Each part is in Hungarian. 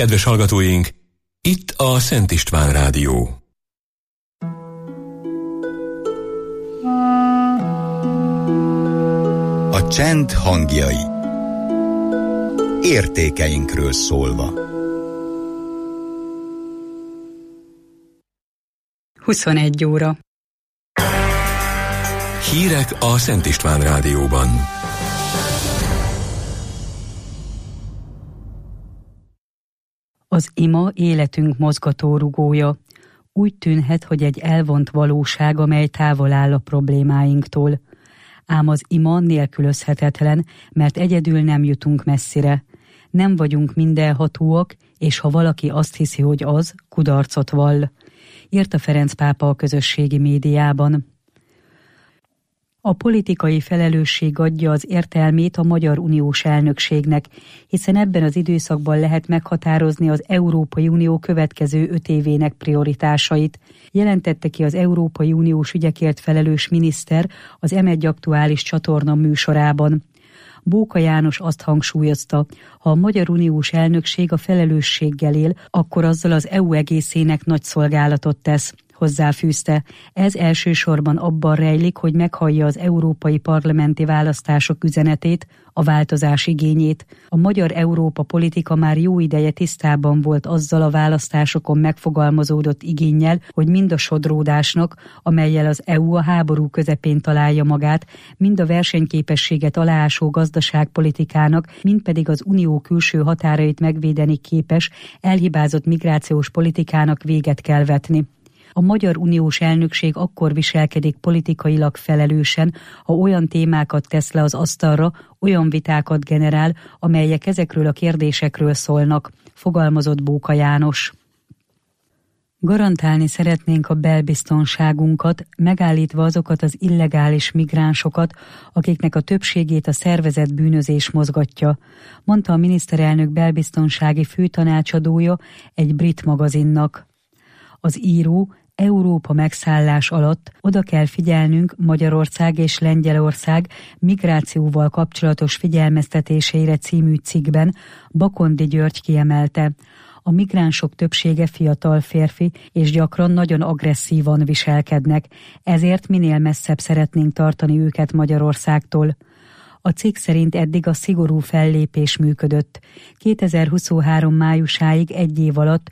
Kedves hallgatóink, itt a Szent István Rádió. A csend hangjai. Értékeinkről szólva. 21 óra. Hírek a Szent István Rádióban. Az ima életünk mozgatórugója. Úgy tűnhet, hogy egy elvont valóság, amely távol áll a problémáinktól. Ám az ima nélkülözhetetlen, mert egyedül nem jutunk messzire. Nem vagyunk mindenhatóak, és ha valaki azt hiszi, hogy az, kudarcot vall. Írta Ferenc pápa a közösségi médiában. A politikai felelősség adja az értelmét a Magyar Uniós elnökségnek, hiszen ebben az időszakban lehet meghatározni az Európai Unió következő 5 évének prioritásait, jelentette ki az Európai Uniós ügyekért felelős miniszter az M1 aktuális csatorna műsorában. Bóka János azt hangsúlyozta, ha a Magyar Uniós elnökség a felelősséggel él, akkor azzal az EU egészének nagy szolgálatot tesz. Hozzáfűzte, ez elsősorban abban rejlik, hogy meghallja az európai parlamenti választások üzenetét, a változás igényét. A magyar Európa politika már jó ideje tisztában volt azzal a választásokon megfogalmazódott igénnyel, hogy mind a sodródásnak, amellyel az EU a háború közepén találja magát, mind a versenyképességet aláásó gazdaságpolitikának, mind pedig az unió külső határait megvédeni képes, elhibázott migrációs politikának véget kell vetni. A Magyar Uniós elnökség akkor viselkedik politikailag felelősen, ha olyan témákat tesz le az asztalra, olyan vitákat generál, amelyek ezekről a kérdésekről szólnak, fogalmazott Bóka János. Garantálni szeretnénk a belbiztonságunkat, megállítva azokat az illegális migránsokat, akiknek a többségét a szervezett bűnözés mozgatja, mondta a miniszterelnök belbiztonsági főtanácsadója egy brit magazinnak. Az író Európa megszállás alatt oda kell figyelnünk Magyarország és Lengyelország migrációval kapcsolatos figyelmeztetéseire című cikkben Bakondi György kiemelte. A migránsok többsége fiatal férfi, és gyakran nagyon agresszívan viselkednek, ezért minél messzebb szeretnénk tartani őket Magyarországtól. A cikk szerint eddig a szigorú fellépés működött. 2023 májusáig egy év alatt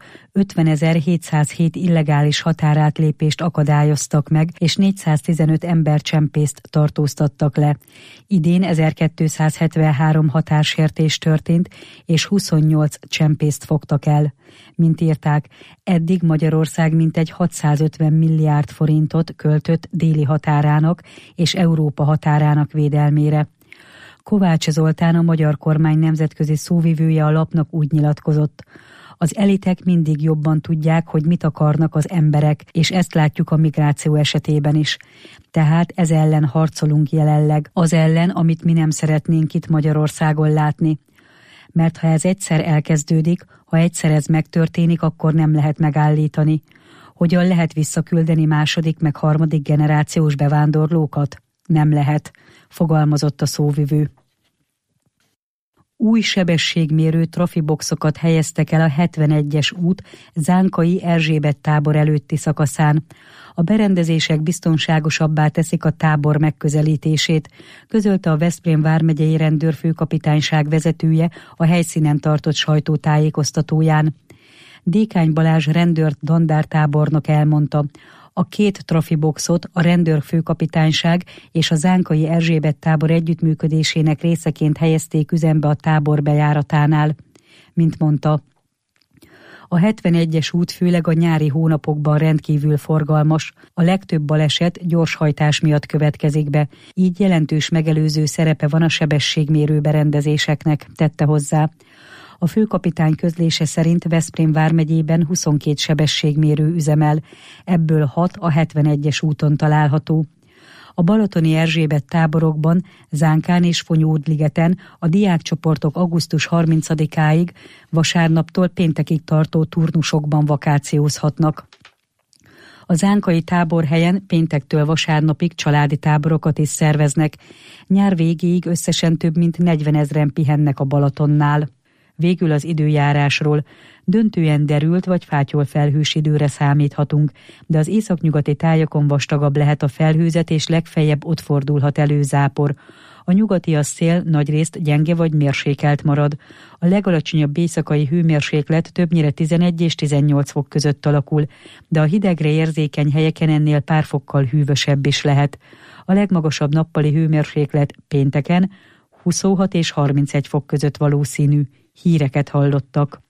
50.707 illegális határátlépést akadályoztak meg, és 415 embercsempészt tartóztattak le. Idén 1273 határsértés történt, és 28 csempészt fogtak el. Mint írták, eddig Magyarország mintegy 650 milliárd forintot költött déli határának és Európa határának védelmére. Kovács Zoltán, a magyar kormány nemzetközi szóvivője a lapnak úgy nyilatkozott. Az elitek mindig jobban tudják, hogy mit akarnak az emberek, és ezt látjuk a migráció esetében is. Tehát ez ellen harcolunk jelenleg, az ellen, amit mi nem szeretnénk itt Magyarországon látni. Mert ha ez egyszer elkezdődik, ha egyszer ez megtörténik, akkor nem lehet megállítani. Hogyan lehet visszaküldeni második meg harmadik generációs bevándorlókat? Nem lehet, fogalmazott a szóvivő. Új sebességmérő trafiboxokat helyeztek el a 71-es út Zánkai Erzsébet tábor előtti szakaszán. A berendezések biztonságosabbá teszik a tábor megközelítését, közölte a Veszprém vármegyei rendőrfőkapitányság vezetője a helyszínen tartott sajtótájékoztatóján. Dékány Balázs rendőr dandártábornok elmondta, a 2 trafiboxot a rendőrfőkapitányság és a Zánkai Erzsébet tábor együttműködésének részeként helyezték üzembe a tábor bejáratánál. Mint mondta, a 71-es út főleg a nyári hónapokban rendkívül forgalmas, a legtöbb baleset gyorshajtás miatt következik be, így jelentős megelőző szerepe van a sebességmérő berendezéseknek, tette hozzá. A főkapitány közlése szerint Veszprém vármegyében 22 sebességmérő üzemel, ebből 6 a 71-es úton található. A balatoni Erzsébet táborokban, Zánkán és Fonyódligeten a diákcsoportok augusztus 30-áig, vasárnaptól péntekig tartó turnusokban vakációzhatnak. A zánkai táborhelyen péntektől vasárnapig családi táborokat is szerveznek. Nyár végéig összesen több mint 40 000 pihennek a Balatonnál. Végül az időjárásról. Döntően derült vagy fátyol felhős időre számíthatunk, de az északnyugati tájakon vastagabb lehet a felhőzet, és legfeljebb ott fordulhat elő zápor. A nyugati szél nagyrészt gyenge vagy mérsékelt marad. A legalacsonyabb éjszakai hőmérséklet többnyire 11 és 18 fok között alakul, de a hidegre érzékeny helyeken ennél pár fokkal hűvösebb is lehet. A legmagasabb nappali hőmérséklet pénteken 26 és 31 fok között valószínű. Híreket hallottak.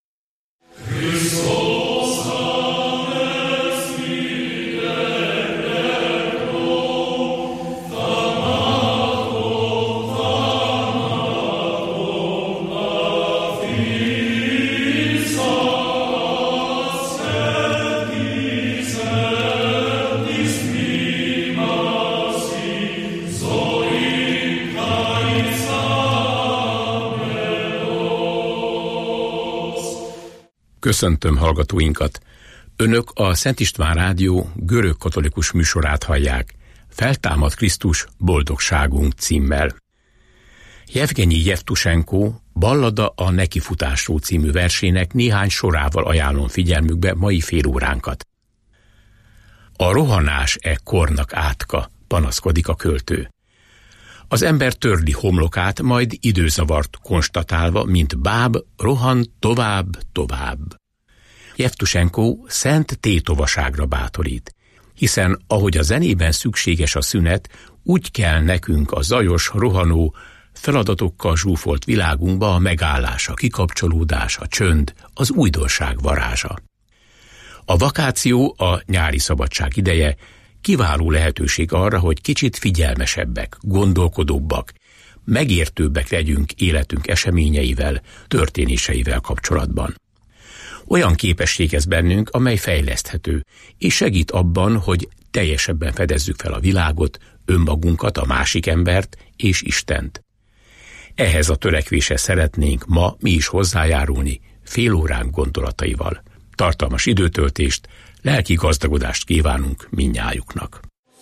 Köszöntöm hallgatóinkat! Önök a Szent István Rádió görög-katolikus műsorát hallják, Feltámad Krisztus, boldogságunk címmel. Jevgenyi Jevtusenko Ballada a nekifutásról című versének néhány sorával ajánlom figyelmükbe mai félóránkat. A rohanás kornak átka, panaszkodik a költő. Az ember törli homlokát, majd időzavart konstatálva, mint báb, rohan tovább. Jevtusenko szent tétovaságra bátorít, hiszen ahogy a zenében szükséges a szünet, úgy kell nekünk a zajos, rohanó, feladatokkal zsúfolt világunkba a megállás, a kikapcsolódás, a csönd, az újdonság varázsa. A vakáció, a nyári szabadság ideje kiváló lehetőség arra, hogy kicsit figyelmesebbek, gondolkodóbbak, megértőbbek legyünk életünk eseményeivel, történéseivel kapcsolatban. Olyan képesség ez bennünk, amely fejleszthető, és segít abban, hogy teljesebben fedezzük fel a világot, önmagunkat, a másik embert és Istent. Ehhez a törekvéshez szeretnénk ma mi is hozzájárulni fél óránk gondolataival. Tartalmas időtöltést, lelki gazdagodást kívánunk mindnyájuknak.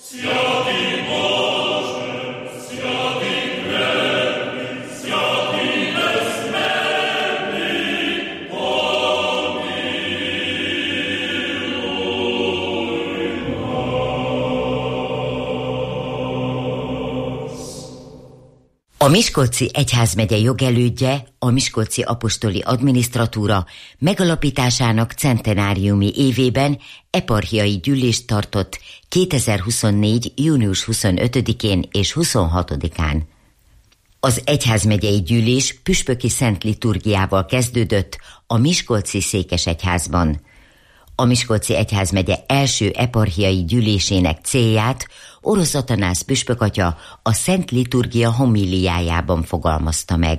A Miskolci Egyházmegye jogelődje, a Miskolci Apostoli Adminisztratúra megalapításának centenáriumi évében eparchiai gyűlést tartott 2024. június 25-én és 26-án. Az egyházmegyei gyűlés püspöki szent liturgiával kezdődött a Miskolci Székesegyházban. A Miskolci Egyházmegye első eparchiai gyűlésének célját Orosz Atanász püspökatya a Szent Liturgia homíliájában fogalmazta meg.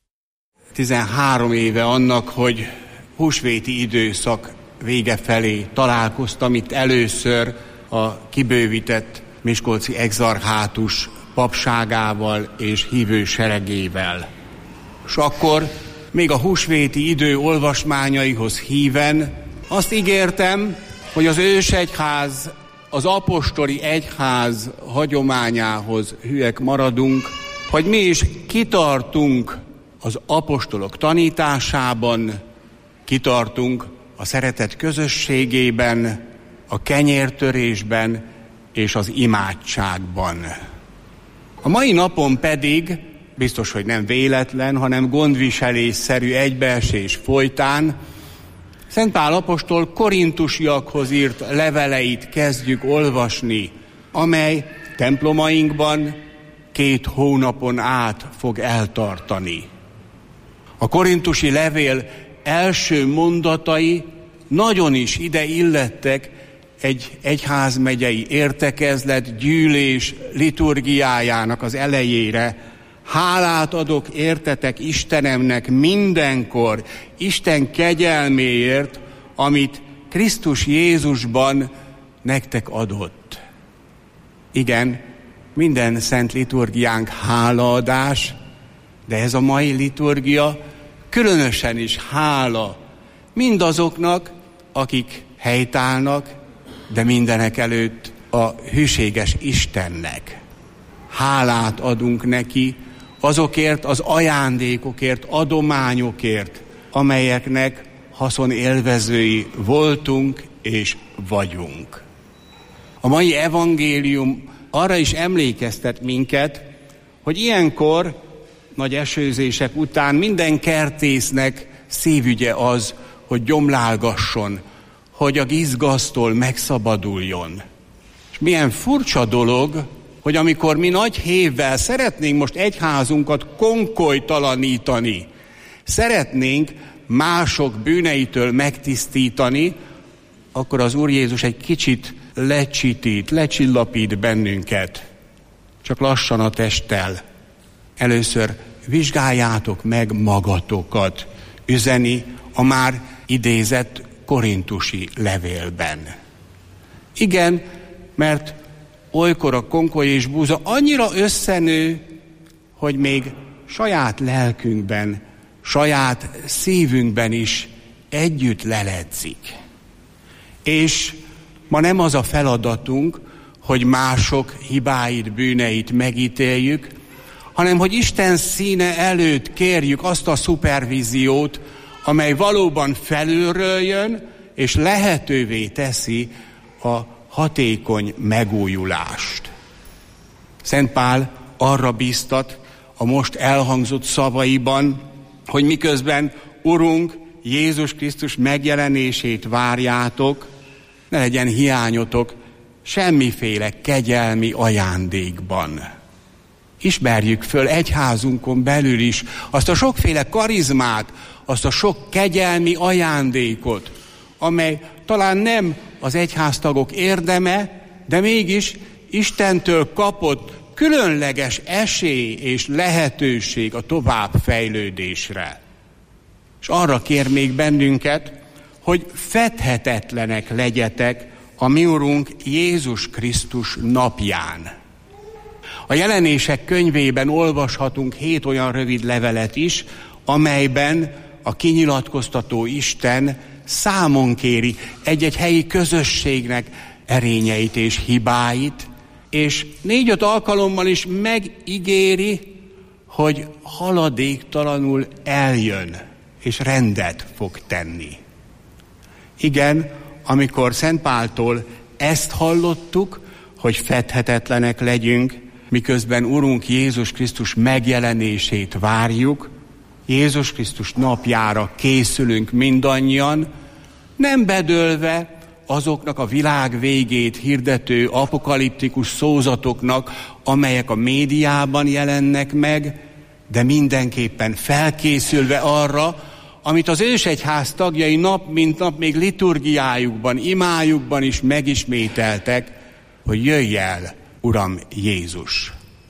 13 éve annak, hogy húsvéti időszak vége felé találkoztam itt először a kibővített miskolci exarchátus papságával és hívő seregével. És akkor még a húsvéti idő olvasmányaihoz híven azt ígértem, hogy az ősegyház, az apostoli egyház hagyományához hűek maradunk, hogy mi is kitartunk az apostolok tanításában, kitartunk a szeretet közösségében, a kenyértörésben és az imádságban. A mai napon pedig, biztos, hogy nem véletlen, hanem gondviselésszerű egybeesés folytán, Szent Pál apostol korintusiakhoz írt leveleit kezdjük olvasni, amely templomainkban 2 hónapon át fog eltartani. A korintusi levél első mondatai nagyon is ide illettek egy egyházmegyei értekezlet, gyűlés liturgiájának az elejére. Hálát adok értetek Istenemnek mindenkor, Isten kegyelméért, amit Krisztus Jézusban nektek adott. Igen, minden szent liturgiánk hálaadás, de ez a mai liturgia különösen is hála mindazoknak, akik helytállnak, de mindenek előtt a hűséges Istennek. Hálát adunk neki azokért az ajándékokért, adományokért, amelyeknek haszonélvezői voltunk és vagyunk. A mai evangélium arra is emlékeztet minket, hogy ilyenkor, nagy esőzések után minden kertésznek szívügye az, hogy gyomlálgasson, hogy a gizgasztól megszabaduljon. És milyen furcsa dolog, hogy amikor mi nagy hévvel szeretnénk most egyházunkat konkolytalanítani, szeretnénk mások bűneitől megtisztítani, akkor az Úr Jézus egy kicsit lecsillapít bennünket. Csak lassan a testtel. Először vizsgáljátok meg magatokat, üzeni a már idézett korintusi levélben. Igen, mert olykor a konkoly és búza annyira összenő, hogy még saját lelkünkben, saját szívünkben is együtt leledzik. És ma nem az a feladatunk, hogy mások hibáit, bűneit megítéljük, hanem hogy Isten színe előtt kérjük azt a szupervíziót, amely valóban felülről jön, és lehetővé teszi a hatékony megújulást. Szent Pál arra bíztat a most elhangzott szavaiban, hogy miközben Urunk Jézus Krisztus megjelenését várjátok, ne legyen hiányotok semmiféle kegyelmi ajándékban. Ismerjük föl egyházunkon belül is azt a sokféle karizmát, azt a sok kegyelmi ajándékot, amely talán nem az egyháztagok érdeme, de mégis Istentől kapott különleges esély és lehetőség a továbbfejlődésre. És arra kér még bennünket, hogy fedhetetlenek legyetek a mi Urunk Jézus Krisztus napján. A Jelenések könyvében olvashatunk 7 olyan rövid levelet is, amelyben a kinyilatkoztató Isten számon kéri egy-egy helyi közösségnek erényeit és hibáit, és 4-5 alkalommal is megígéri, hogy haladéktalanul eljön, és rendet fog tenni. Igen, amikor Szent Páltól ezt hallottuk, hogy fedhetetlenek legyünk, miközben Urunk Jézus Krisztus megjelenését várjuk, Jézus Krisztus napjára készülünk mindannyian, nem bedőlve azoknak a világ végét hirdető apokaliptikus szózatoknak, amelyek a médiában jelennek meg, de mindenképpen felkészülve arra, amit az ősegyház tagjai nap mint nap még liturgiájukban, imájukban is megismételtek, hogy jöjj el, Uram Jézus.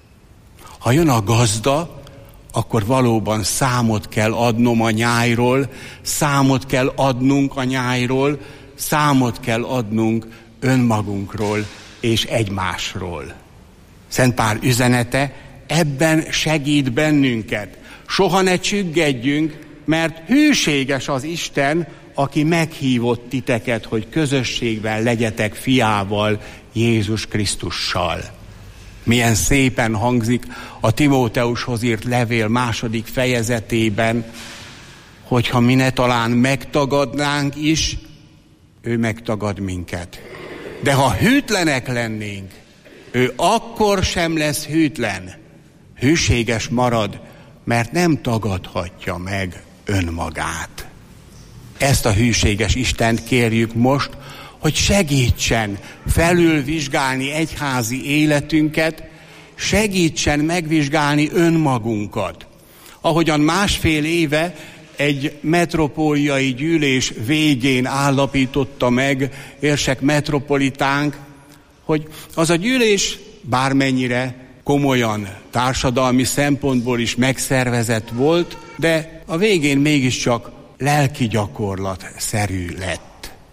Ha jön a gazda, akkor valóban számot kell adnom a nyájról, számot kell adnunk a nyájról, számot kell adnunk önmagunkról és egymásról. Szent Pál üzenete ebben segít bennünket. Soha ne csüggedjünk, mert hűséges az Isten, aki meghívott titeket, hogy közösségben legyetek fiával, Jézus Krisztussal. Milyen szépen hangzik a Timóteushoz írt levél 2. fejezetében, hogyha mi ne talán megtagadnánk is, ő megtagad minket. De ha hűtlenek lennénk, ő akkor sem lesz hűtlen. Hűséges marad, mert nem tagadhatja meg önmagát. Ezt a hűséges Istent kérjük most, hogy segítsen felülvizsgálni egyházi életünket, segítsen megvizsgálni önmagunkat. Ahogyan 1,5 éve egy metropóliai gyűlés végén állapította meg érsek metropolitánk, hogy az a gyűlés bármennyire komolyan társadalmi szempontból is megszervezett volt, de a végén mégiscsak lelki gyakorlatszerű lett.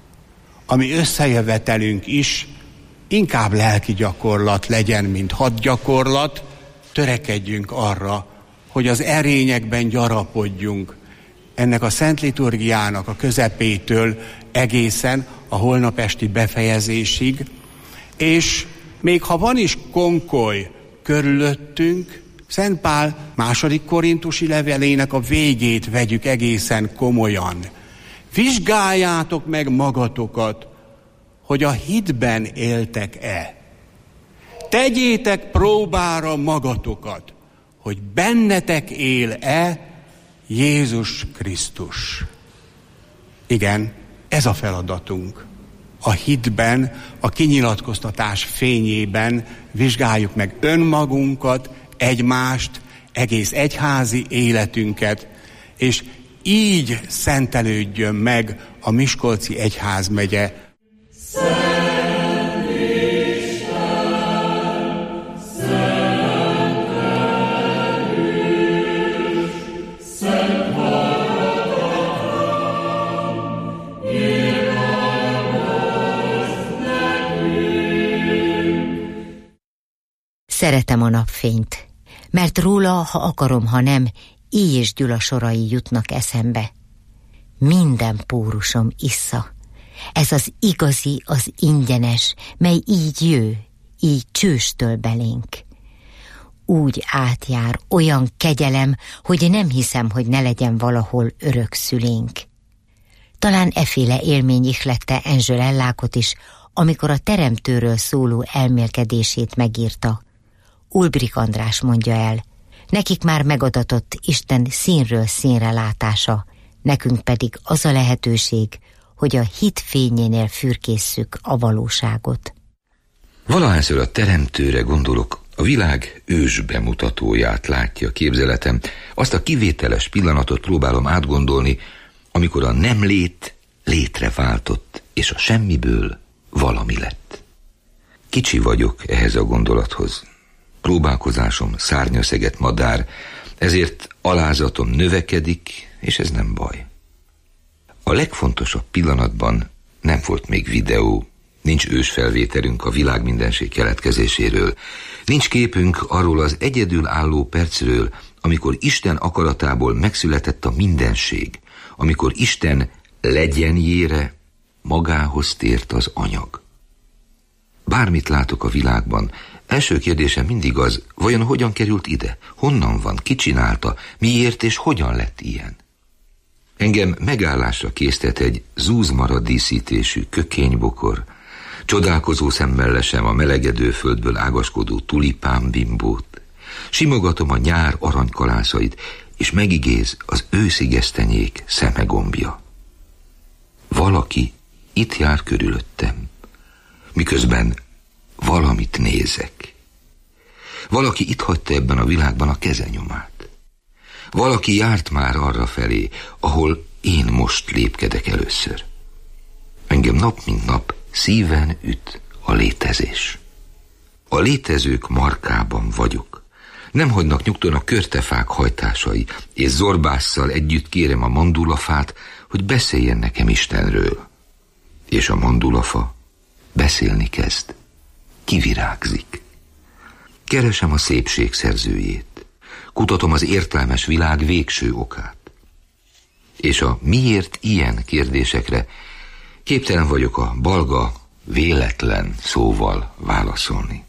A mi összejövetelünk is inkább lelki gyakorlat legyen, mint hadgyakorlat, törekedjünk arra, hogy az erényekben gyarapodjunk, ennek a szent liturgiának a közepétől egészen a holnap esti befejezésig, és még ha van is konkoly körülöttünk, Szent Pál második korintusi levelének a végét vegyük egészen komolyan. Vizsgáljátok meg magatokat, hogy a hitben éltek-e. Tegyétek próbára magatokat, hogy bennetek él-e Jézus Krisztus. Igen, ez a feladatunk. A hitben, a kinyilatkoztatás fényében vizsgáljuk meg önmagunkat, egymást, egész egyházi életünket, és így szentelődjön meg a Miskolci egyházmegye. Szeretem a napfényt, mert róla, ha akarom, ha nem, Éj és Gyula sorai jutnak eszembe. Minden pórusom issza. Ez az igazi, az ingyenes, mely így jő, így csőstől belénk. Úgy átjár, olyan kegyelem, hogy nem hiszem, hogy ne legyen valahol örök szülénk. Talán efféle élmény ihlette Enzsölellákot is, amikor a teremtőről szóló elmélkedését megírta. Ulbrich András mondja el, nekik már megadatott Isten színről színre látása, nekünk pedig az a lehetőség, hogy a hit fényénél fürkésszük a valóságot. Valahányszor a teremtőre gondolok, a világ ős bemutatóját látja képzeletem, azt a kivételes pillanatot próbálom átgondolni, amikor a nem lét létre váltott, és a semmiből valami lett. Kicsi vagyok ehhez a gondolathoz. Próbálkozásom szárnyaszeget madár, ezért alázatom növekedik, és ez nem baj. A legfontosabb pillanatban nem volt még videó, nincs ősfelvételünk a világ mindenség keletkezéséről, nincs képünk arról az egyedülálló percről, amikor Isten akaratából megszületett a mindenség, amikor Isten legyenjére magához tért az anyag. Bármit látok a világban, első kérdésem mindig az, vajon hogyan került ide? Honnan van? Ki csinálta? Miért és hogyan lett ilyen? Engem megállásra késztet egy zúzmara díszítésű kökénybokor, csodálkozó szemmel lesem a melegedő földből ágaskodó tulipán bimbót, simogatom a nyár aranykalászait, és megigéz az őszi gesztenyék szemegombja. Valaki itt jár körülöttem, miközben valamit nézek. Valaki itt hagyta ebben a világban a kezenyomát. Valaki járt már arra felé, ahol én most lépkedek először. Engem nap mint nap szíven üt a létezés. A létezők markában vagyok. Nem hagynak nyugton a körtefák hajtásai, és zorbásszal együtt kérem a mandulafát, hogy beszéljen nekem Istenről. És a mandulafa beszélni kezd. Kivirágzik. Keresem a szépség szerzőjét. Kutatom az értelmes világ végső okát. És a miért ilyen kérdésekre képtelen vagyok a balga, véletlen szóval válaszolni.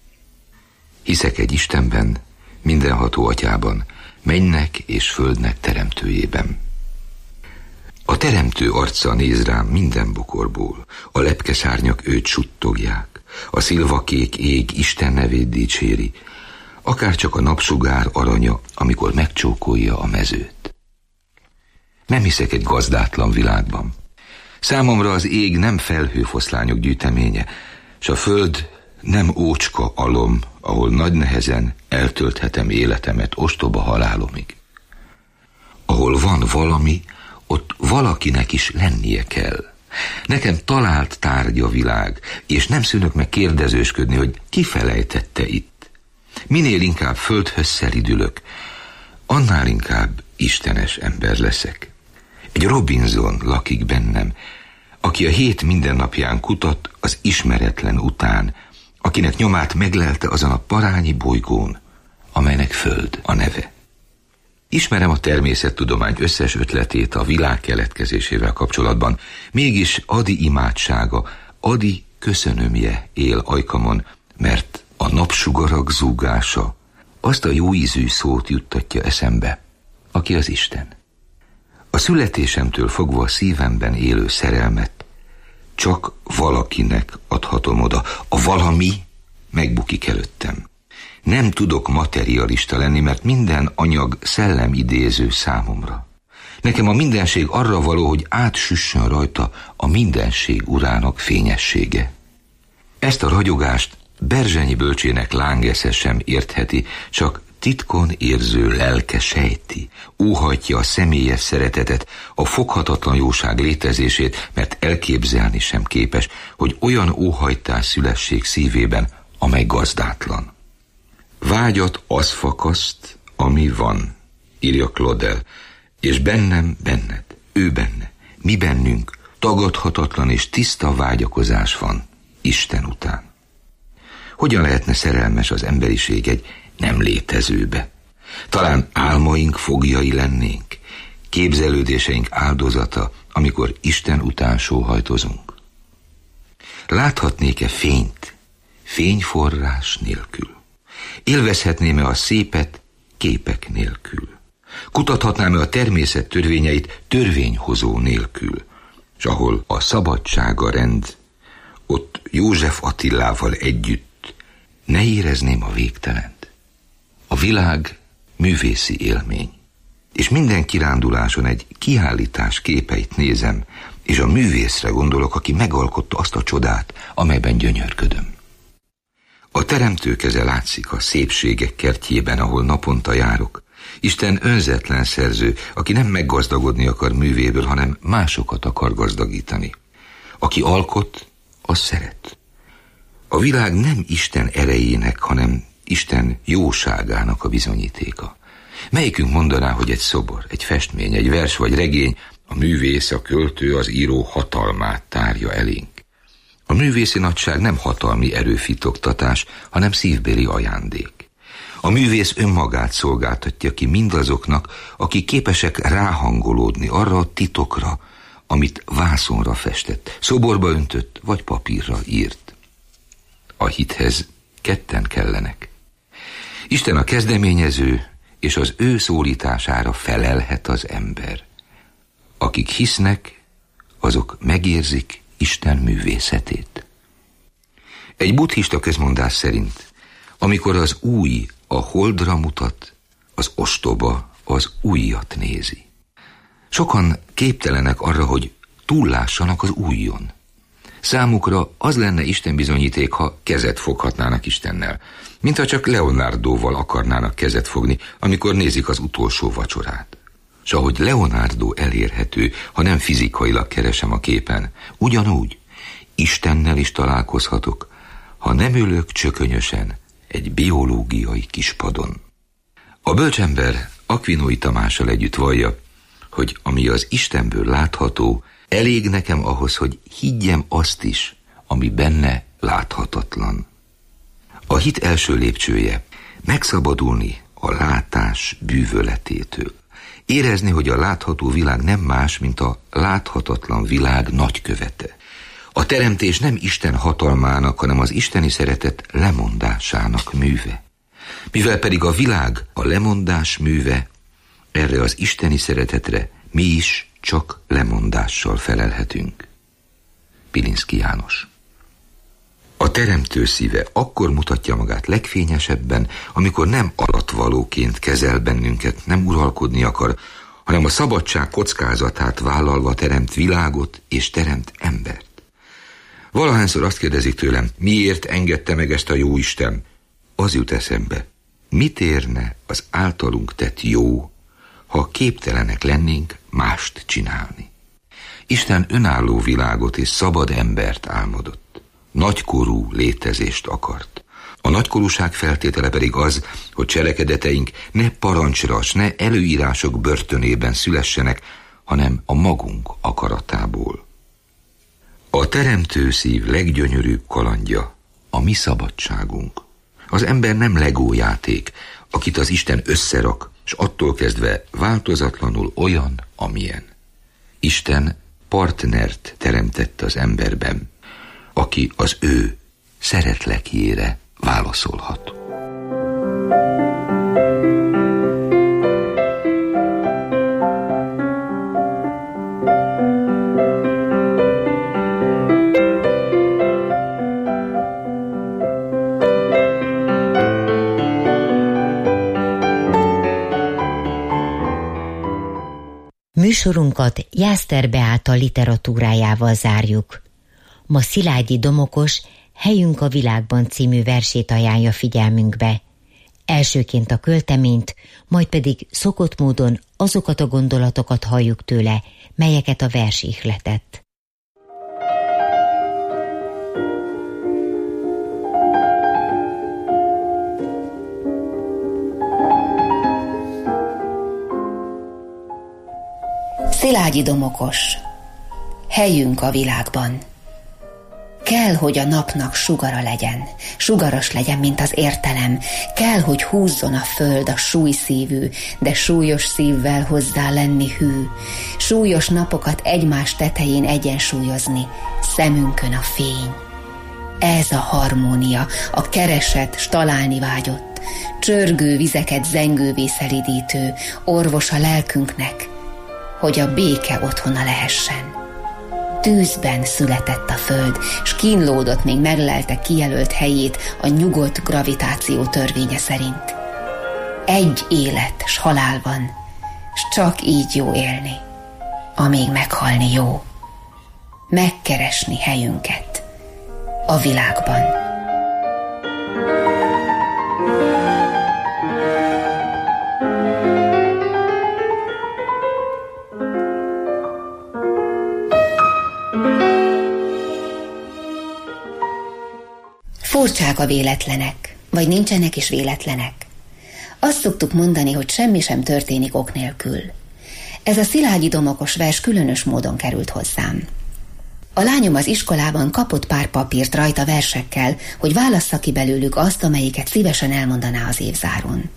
Hiszek egy Istenben, mindenható atyában, mennynek és földnek teremtőjében. A teremtő arca néz rám minden bokorból, a lepkeszárnyak őt suttogják, a szilvakék ég Isten nevét dicséri, akár csak a napsugár aranya, amikor megcsókolja a mezőt. Nem hiszek egy gazdátlan világban. Számomra az ég nem felhőfoszlányok gyűjteménye, s a föld nem ócska alom, ahol nagy nehezen eltölthetem életemet ostoba halálomig. Ahol van valami, ott valakinek is lennie kell. Nekem talált tárgy a világ, és nem szűnök meg kérdezősködni, hogy ki felejtette itt. Minél inkább földhöz szelidülök, annál inkább istenes ember leszek. Egy Robinson lakik bennem, aki a hét mindennapján kutat az ismeretlen után, akinek nyomát meglelte azon a parányi bolygón, amelynek Föld a neve. Ismerem a természettudomány összes ötletét a világ keletkezésével kapcsolatban, mégis Adi imádsága, Adi köszönömje él ajkamon, mert a napsugarak zúgása, azt a jó ízű szót juttatja eszembe, aki az Isten. A születésemtől fogva a szívemben élő szerelmet csak valakinek adhatom oda. A valami megbukik előttem. Nem tudok materialista lenni, mert minden anyag szellemidéző számomra. Nekem a mindenség arra való, hogy átsüssön rajta a mindenség urának fényessége. Ezt a ragyogást Berzsenyi bölcsének lángesze sem értheti, csak titkon érző lelke sejti, óhajtja a személyes szeretetet, a foghatatlan jóság létezését, mert elképzelni sem képes, hogy olyan óhajtás szülessék szívében, amely gazdátlan. Vágyat az fakaszt, ami van, írja Claudel, és bennem benned, ő benne, mi bennünk tagadhatatlan és tiszta vágyakozás van Isten után. Hogyan lehetne szerelmes az emberiség egy nem létezőbe? Talán álmaink foglyai lennénk, képzelődéseink áldozata, amikor Isten után sóhajtozunk. Láthatnék-e fényt, fényforrás nélkül? Élvezhetném-e a szépet képek nélkül? Kutathatnám-e a természet törvényeit törvényhozó nélkül? És ahol a szabadság a rend, ott József Attilával együtt ne érezném a végtelent. A világ művészi élmény, és minden kiránduláson egy kiállítás képeit nézem, és a művészre gondolok, aki megalkotta azt a csodát, amelyben gyönyörködöm. A teremtő keze látszik a szépségek kertjében, ahol naponta járok. Isten önzetlen szerző, aki nem meggazdagodni akar művéből, hanem másokat akar gazdagítani. Aki alkot, az szeret. A világ nem Isten erejének, hanem Isten jóságának a bizonyítéka. Melyikünk mondaná, hogy egy szobor, egy festmény, egy vers vagy regény, a művész, a költő, az író hatalmát tárja elénk? A művészi nagyság nem hatalmi erőfitoktatás, hanem szívbéli ajándék. A művész önmagát szolgáltatja ki mindazoknak, akik képesek ráhangolódni arra a titokra, amit vászonra festett, szoborba öntött vagy papírra írt. A hithez ketten kellenek. Isten a kezdeményező, és az ő szólítására felelhet az ember. Akik hisznek, azok megérzik Isten művészetét. Egy buddhista közmondás szerint, amikor az új a holdra mutat, az ostoba az újat nézi. Sokan képtelenek arra, hogy túllássanak az újjon. Számukra az lenne Isten bizonyíték, ha kezet foghatnának Istennel, mintha csak Leonardoval akarnának kezet fogni, amikor nézik az utolsó vacsorát. S ahogy Leonardo elérhető, ha nem fizikailag keresem a képen, ugyanúgy Istennel is találkozhatok, ha nem ülök csökönyösen egy biológiai kispadon. A bölcsember Aquinói Tamással együtt vallja, hogy ami az Istenből látható, elég nekem ahhoz, hogy higgyem azt is, ami benne láthatatlan. A hit első lépcsője megszabadulni a látás bűvöletétől. Érezni, hogy a látható világ nem más, mint a láthatatlan világ nagykövete. A teremtés nem Isten hatalmának, hanem az isteni szeretet lemondásának műve. Mivel pedig a világ a lemondás műve, erre az isteni szeretetre mi is csak lemondással felelhetünk. Pilinszky János. A teremtő szíve akkor mutatja magát legfényesebben, amikor nem alatvalóként kezel bennünket, nem uralkodni akar, hanem a szabadság kockázatát vállalva teremt világot és teremt embert. Valahányszor azt kérdezik tőlem, miért engedte meg ezt a jóisten? Az jut eszembe, mit érne az általunk tett jó, ha képtelenek lennénk mást csinálni. Isten önálló világot és szabad embert álmodott. Nagykorú létezést akart. A nagykorúság feltétele pedig az, hogy cselekedeteink ne parancsra, s ne előírások börtönében szülessenek, hanem a magunk akaratából. A teremtő szív leggyönyörűbb kalandja a mi szabadságunk. Az ember nem Legó játék, akit az Isten összerak, és attól kezdve változatlanul olyan, amilyen. Isten partnert teremtett az emberben, aki az ő szeretlekjére válaszolhat. műsorunkat Jászter Beáta literatúrájával zárjuk. Ma Szilágyi Domokos Helyünk a világban című versét ajánlja figyelmünkbe. Elsőként a költeményt, majd pedig szokott módon azokat a gondolatokat halljuk tőle, melyeket a vers ihletett. Szilágyi Domokos. Helyünk a világban. Kell, hogy a napnak sugara legyen, sugaras legyen, mint az értelem. Kell, hogy húzzon a föld a súlyszívű, de súlyos szívvel hozzá lenni hű. Súlyos napokat egymás tetején egyensúlyozni, szemünkön a fény. Ez a harmónia, a keresett, s találni vágyott, csörgő vizeket zengővé szelidítő, orvos a lelkünknek, hogy a béke otthona lehessen. Tűzben született a föld, s kínlódott, még meglelte kijelölt helyét a nyugodt gravitáció törvénye szerint. Egy élet s halál van, s csak így jó élni, amíg meghalni jó. Megkeresni helyünket a világban. Furcsák a véletlenek, vagy nincsenek is véletlenek. Azt szoktuk mondani, hogy semmi sem történik ok nélkül. Ez a Szilágyi Domokos vers különös módon került hozzám. A lányom az iskolában kapott pár papírt rajta versekkel, hogy válassza ki belőlük azt, amelyiket szívesen elmondaná az évzáron.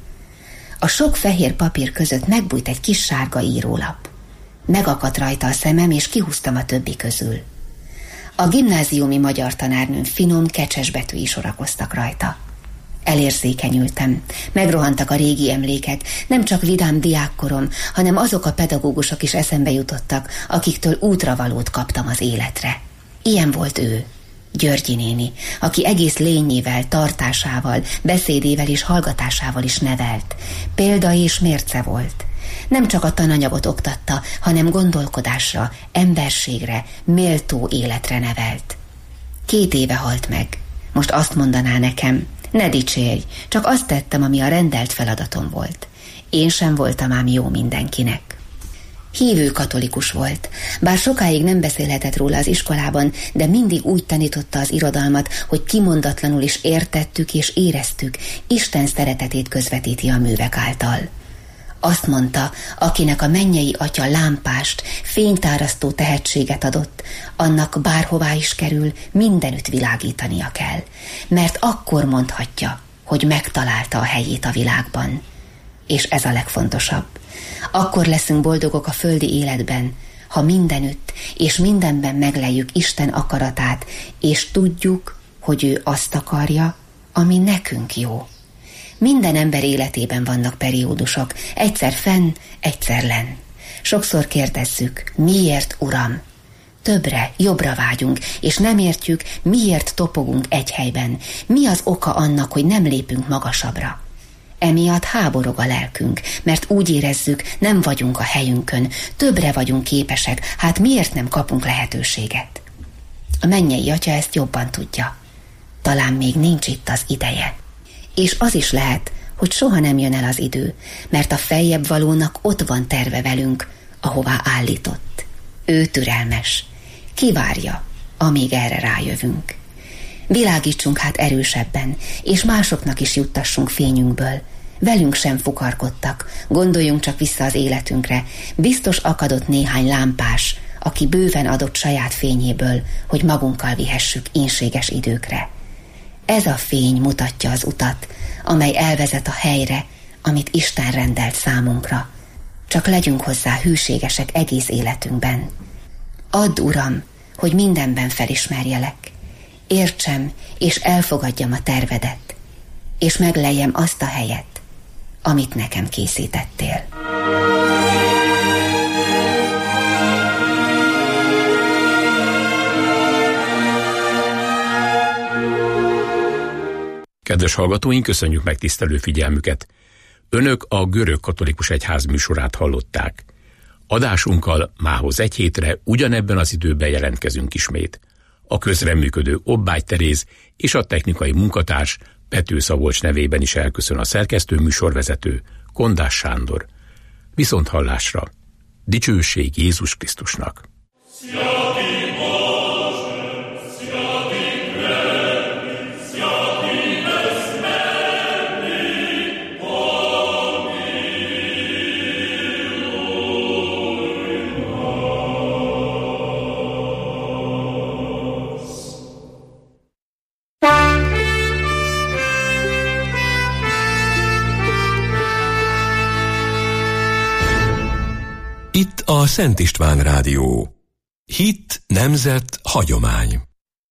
A sok fehér papír között megbújt egy kis sárga írólap. Megakadt rajta a szemem, és kihúztam a többi közül. A gimnáziumi magyar tanárnőm finom, kecses betűi sorakoztak rajta. Elérzékenyültem, megrohantak a régi emlékek, nem csak vidám diákkorom, hanem azok a pedagógusok is eszembe jutottak, akiktől útravalót kaptam az életre. Ilyen volt ő, Györgyi néni, aki egész lényével, tartásával, beszédével és hallgatásával is nevelt. Példa és mérce volt. Nem csak a tananyagot oktatta, hanem gondolkodásra, emberségre, méltó életre nevelt. 2 éve halt meg. Most azt mondaná nekem, ne dicsérj, csak azt tettem, ami a rendelt feladatom volt. Én sem voltam ám jó mindenkinek. Hívő katolikus volt, bár sokáig nem beszélhetett róla az iskolában, de mindig úgy tanította az irodalmat, hogy kimondatlanul is értettük és éreztük, Isten szeretetét közvetíti a művek által. Azt mondta, akinek a mennyei atya lámpást, fénytárasztó tehetséget adott, annak bárhová is kerül, mindenütt világítania kell, mert akkor mondhatja, hogy megtalálta a helyét a világban. És ez a legfontosabb. Akkor leszünk boldogok a földi életben, ha mindenütt és mindenben megleljük Isten akaratát, és tudjuk, hogy ő azt akarja, ami nekünk jó. Minden ember életében vannak periódusok, egyszer fenn, egyszer lenn. Sokszor kérdezzük, miért, Uram? Többre, jobbra vágyunk, és nem értjük, miért topogunk egy helyben. Mi az oka annak, hogy nem lépünk magasabbra? Emiatt háborog a lelkünk, mert úgy érezzük, nem vagyunk a helyünkön, többre vagyunk képesek, hát miért nem kapunk lehetőséget? A mennyei atya ezt jobban tudja. Talán még nincs itt az ideje. És az is lehet, hogy soha nem jön el az idő, mert a feljebb valónak ott van terve velünk, ahová állított. Ő türelmes, kivárja, amíg erre rájövünk. Világítsunk hát erősebben, és másoknak is juttassunk fényünkből. Velünk sem fukarkodtak, gondoljunk csak vissza az életünkre. Biztos akadott néhány lámpás, aki bőven adott saját fényéből, hogy magunkkal vihessük ínséges időkre. Ez a fény mutatja az utat, amely elvezet a helyre, amit Isten rendelt számunkra. Csak legyünk hozzá hűségesek egész életünkben. Add, Uram, hogy mindenben felismerjelek. Értsem és elfogadjam a tervedet, és megleljem azt a helyet, amit nekem készítettél. Kedves hallgatóink, köszönjük megtisztelő figyelmüket! Önök a Görög Katolikus Egyház műsorát hallották. Adásunkkal mához egy hétre ugyanebben az időben jelentkezünk ismét. A közreműködő Obbágy Teréz és a technikai munkatárs Pető Szabolcs nevében is elköszön a szerkesztő műsorvezető Kondás Sándor. Viszonthallásra! Dicsőség Jézus Krisztusnak! Itt a Szent István Rádió. Hit, nemzet, hagyomány.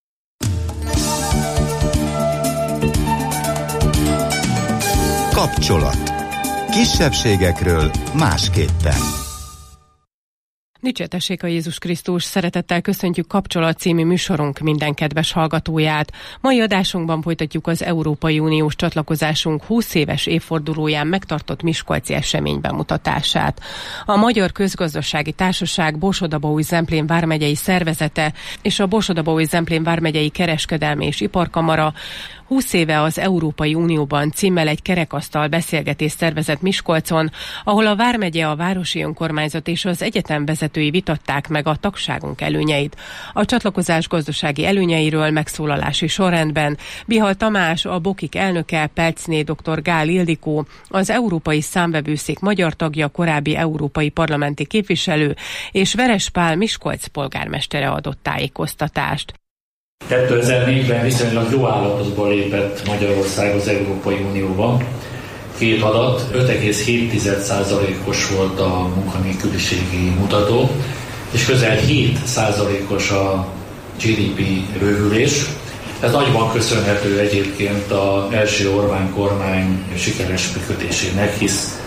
Kapcsolat. Kisebbségekről másképpen. Dicsértessék a Jézus Krisztus, szeretettel köszöntjük Kapcsolat című műsorunk minden kedves hallgatóját. Mai adásunkban folytatjuk az Európai Uniós csatlakozásunk 20 éves évfordulóján megtartott miskolci esemény bemutatását. A Magyar Közgazdasági Társaság Borsod-Abaúj-Zemplén vármegyei szervezete és a Borsod-Abaúj-Zemplén vármegyei Kereskedelmi és Iparkamara 20 éve az Európai Unióban címmel egy kerekasztal beszélgetést szervezett Miskolcon, ahol a vármegye, a városi önkormányzat és az egyetem vezetői vitatták meg a tagságunk előnyeit. A csatlakozás gazdasági előnyeiről megszólalási sorrendben Bihal Tamás, a BOKIK elnöke, Pelcné dr. Gál Ildikó, az Európai Számvevőszék magyar tagja, korábbi európai parlamenti képviselő, és Veres Pál Miskolc polgármestere adott tájékoztatást. 2004-ben viszonylag jó állapotból lépett Magyarország az Európai Unióban. Két adat, 5,7%-os volt a munkanélküliségi mutató, és közel 7%-os a GDP bővülés. Ez nagyban köszönhető egyébként az első Orbán kormány sikeres működésének, hisz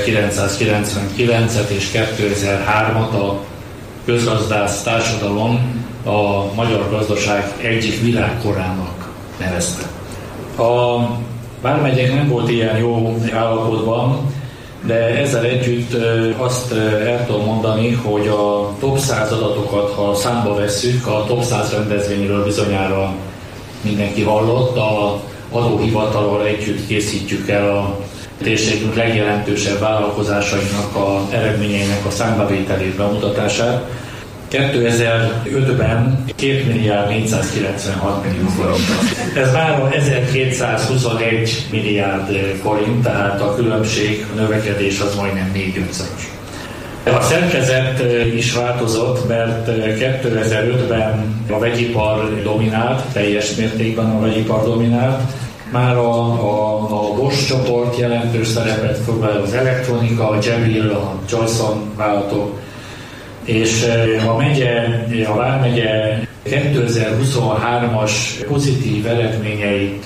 1999-et és 2003-at a közgazdász társadalom a magyar gazdaság egyik világkorának nevezte. A vármegyek nem volt ilyen jó állapotban, de ezzel együtt azt el tudom mondani, hogy a top 100 adatokat, ha számba vesszük, a top 100 rendezvényről bizonyára mindenki hallott, a adóhivatalral együtt készítjük el a térségünk legjelentősebb vállalkozásainak a eredményeinek a számbavételét, bemutatását. 2005-ben 2 milliárd 496 millió forint. Ez már 1221 milliárd forint, tehát a különbség, a növekedés az majdnem 4-5-szoros. A szerkezet is változott, mert 2005-ben a vegyipar dominált, teljes mértékben a vegyipar dominált. Már a Bosch csoport jelentős szerepet foglal, az elektronika, a Jabil, a Johnson vállalatok, és a vármegye 2023-as pozitív eredményeit,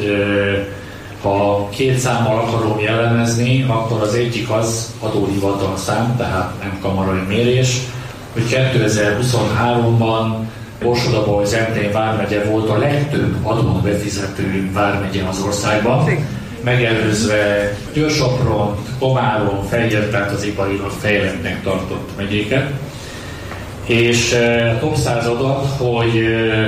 ha két számmal akarom jellemezni, akkor az egyik az adóhivatal szám, tehát nem kamarai mérés, hogy 2023-ban Borsod-Abaúj-Zemplén vármegye volt a legtöbb adót befizető vármegye az országban, megelőzve Győr-Sopron, Komárom, Fejér, tehát az iparilag fejlettnek tartott megyéket. És top 100 adat, hogy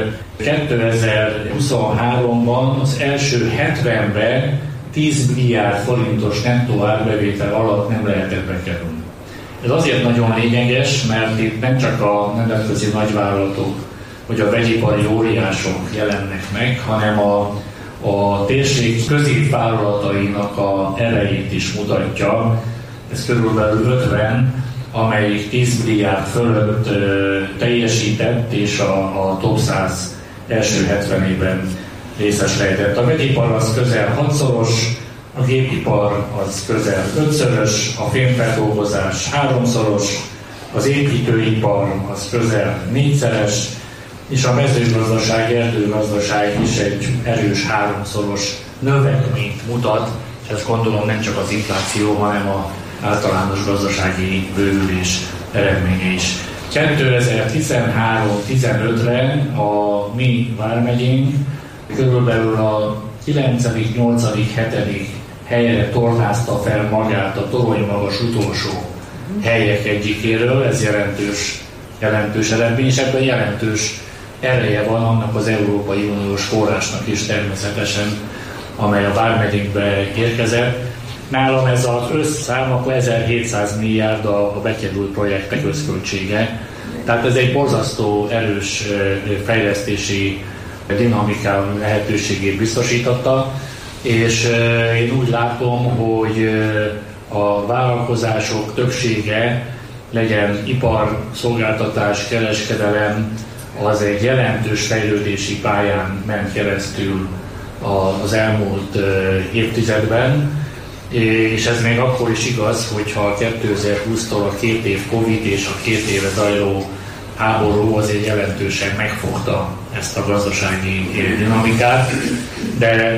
2023-ban az első 70-ben 10 milliárd forintos nettó árbevétel alatt nem lehetett bekerülni. Ez azért nagyon lényeges, mert itt nem csak a nemzetközi nagyvállalatok vagy a vegyipari óriások jelennek meg, hanem a térség középvállalatainak a erejét is mutatja. Ez körülbelül 50, amelyik 10 milliárd fölött teljesített, és a top 100 első 70-ében részes lehetett. A vegyipar az közel 6-szoros, a gépipar az közel 5-szörös, a fémfeldolgozás 3-szoros, az építőipar az közel 4-szeres, és a mezőgazdaság, erdőgazdaság is egy erős 3-szoros növekményt mutat, és ezt gondolom nem csak az infláció, hanem az általános gazdasági bővülés eredménye is. 2013-15-re a mi vármegyénk körülbelül a 9., 8., 7. helyre tornázta fel magát a toronymagas utolsó helyek egyikéről, ez jelentős eredmény, és ebben jelentős ereje van annak az Európai Uniós forrásnak is természetesen, amely a Vármegyénkbe érkezett. Nálam ez az összszám, akkor 1700 milliárd a bekerült projektek összköltsége. Tehát ez egy borzasztó erős fejlesztési dinamikán lehetőségét biztosította, és én úgy látom, hogy a vállalkozások többsége, legyen ipar, szolgáltatás, kereskedelem, az egy jelentős fejlődési pályán ment keresztül az elmúlt évtizedben, és ez még akkor is igaz, hogyha 2020-tól a 2 év Covid és a 2 éve zajló háború azért jelentősen megfogta ezt a gazdasági dinamikát, de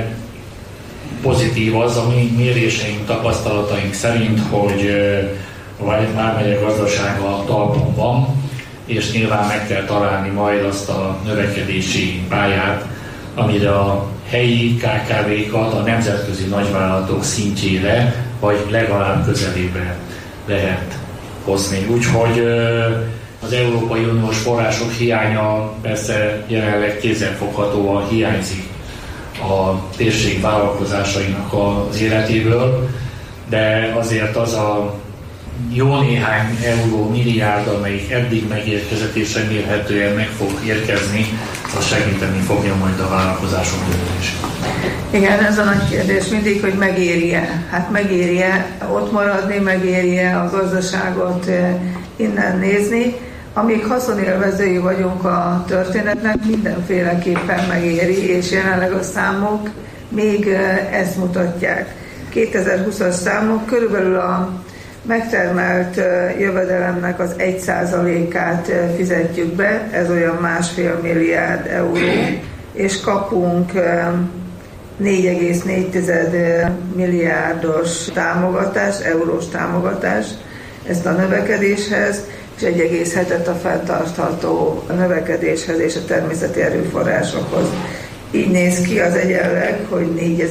pozitív az a mi méréseink, tapasztalataink szerint, hogy a Vármegye gazdasága talpon van, és nyilván meg kell találni majd azt a növekedési pályát, amire a helyi KKV-kat a nemzetközi nagyvállalatok szintjére, vagy legalább közelébe lehet hozni. Úgyhogy az Európai Uniós források hiánya persze jelenleg kézzelfoghatóan hiányzik a térség vállalkozásainak az életéből, de azért az a jó néhány euró milliárd, amelyik eddig megérkezett és remélhetően meg fog érkezni, az segíteni fogja majd a vállalkozásokból is. Igen, ez a nagy kérdés mindig, hogy megéri-e. Hát megéri-e ott maradni, megéri-e a gazdaságot innen nézni. Amíg haszonélvezői vagyunk a történetnek, mindenféleképpen megéri, és jelenleg a számok még ezt mutatják. 2020-as számok körülbelül a megtermelt jövedelemnek az 1%-át fizetjük be, ez olyan 1,5 milliárd euró, és kapunk 4,4 milliárdos támogatást, eurós támogatást ezt a növekedéshez, és 1,7-et a fenntartható növekedéshez és a természeti erőforrásokhoz. Így néz ki az egyenleg, hogy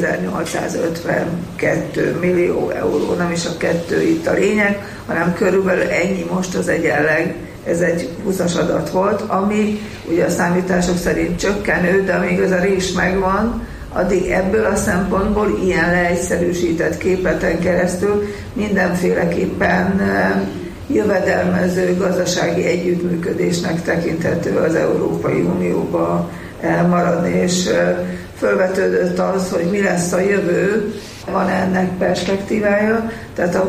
4852 millió euró, nem is a 2 itt a lényeg, hanem körülbelül ennyi most az egyenleg, ez egy 20-as adat volt, ami ugye a számítások szerint csökkenő, de amíg ez a rés megvan, addig ebből a szempontból ilyen leegyszerűsített képeten keresztül mindenféleképpen jövedelmező gazdasági együttműködésnek tekinthető az Európai Unióba maradni, és fölvetődött az, hogy mi lesz a jövő, van ennek perspektívája, tehát a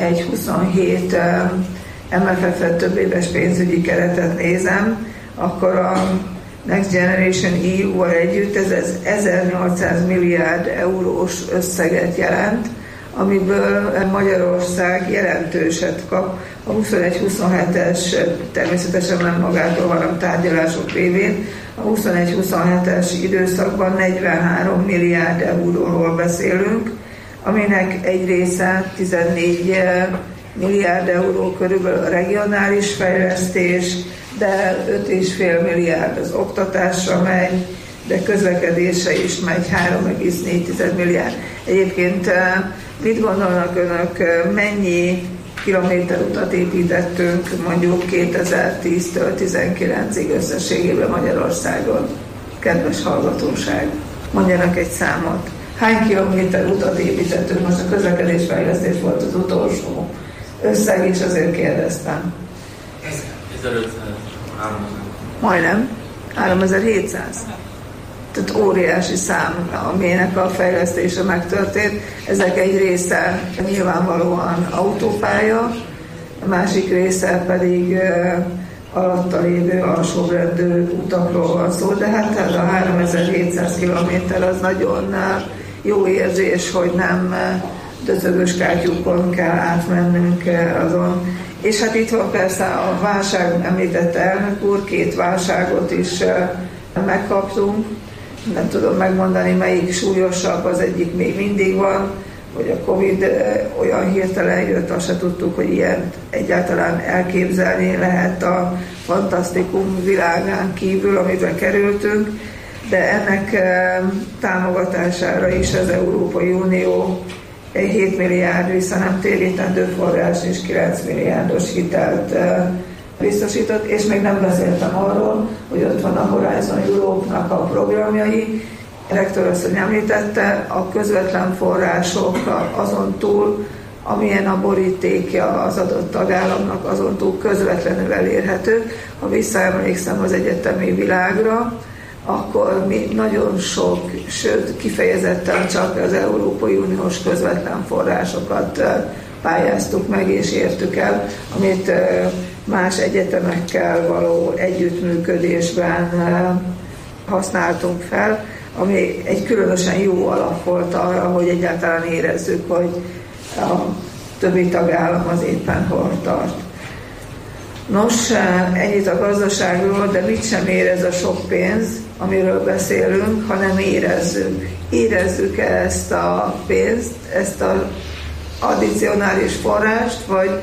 21-27 MFF-et több éves pénzügyi keretet nézem, akkor a Next Generation EU-val együtt ez 1800 milliárd eurós összeget jelent, amiből Magyarország jelentőset kap. A 21-27-es természetesen nem magától, hanem tárgyalások révén. A 21-27-es időszakban 43 milliárd euróról beszélünk, aminek egy része 14 milliárd euró körülbelül a regionális fejlesztés, de 5,5 milliárd az oktatásra megy, de közlekedése is megy 3,4 milliárd. Egyébként mit gondolnak önök, mennyi kilométer utat építettünk mondjuk 2010-től 19-ig összességében Magyarországon? Kedves hallgatóság, mondjanak egy számot. Hány kilométer utat építettünk? Most a közlekedésfejlesztés volt az utolsó összeg, és azért kérdeztem. 1500. Majdnem. 3700. Tehát óriási szám, aminek a fejlesztése megtörtént. Ezek egy része nyilvánvalóan autópálya, a másik része pedig alatta lévő alsóbrendű utakról van szó, de hát ez a 3700 kilométer az nagyon jó érzés, hogy nem döcögös kátyúkon kell átmennünk azon. És hát itt van persze a válság, említette elnök úr, 2 válságot is megkaptunk. Nem tudom megmondani, melyik súlyosabb, az egyik még mindig van, hogy a Covid olyan hirtelen jött, azt se tudtuk, hogy ilyet egyáltalán elképzelni lehet a fantasztikum világán kívül, amiben kerültünk, de ennek támogatására is az Európai Unió 7 milliárd visszanemtérítendő forrás és 9 milliárdos hitelt biztosított, és még nem beszéltem arról, hogy ott van a Horizon Europe-nak a programjai. Rektor asszony említette, a közvetlen források azon túl, amilyen a borítékja az adott tagállamnak, azon túl közvetlenül elérhető. Ha visszaemlékszem az egyetemi világra, akkor mi nagyon sok, sőt kifejezetten csak az Európai Uniós közvetlen forrásokat pályáztuk meg és értük el, amit más egyetemekkel való együttműködésben használtunk fel, ami egy különösen jó alap volt arra, hogy egyáltalán érezzük, hogy a többi tagállam az éppen hol tart. Nos, ennyit a gazdaságról, de mit sem érez a sok pénz, amiről beszélünk, hanem érezzük. Érezzük ezt a pénzt, ezt az addicionális forrást,